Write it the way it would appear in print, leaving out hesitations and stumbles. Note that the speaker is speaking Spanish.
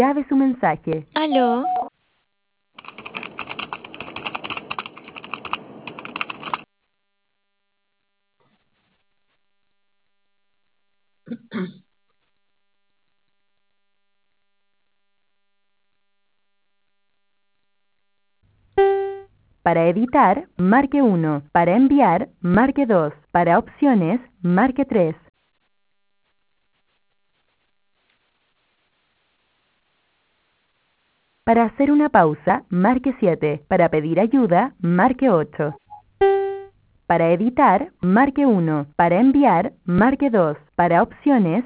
Grabe su mensaje. Aló, Para editar, marque 1. Para enviar, marque 2. Para opciones, marque 3. Para hacer una pausa, marque 7. Para pedir ayuda, marque 8. Para editar, marque 1. Para enviar, marque 2. Para opciones,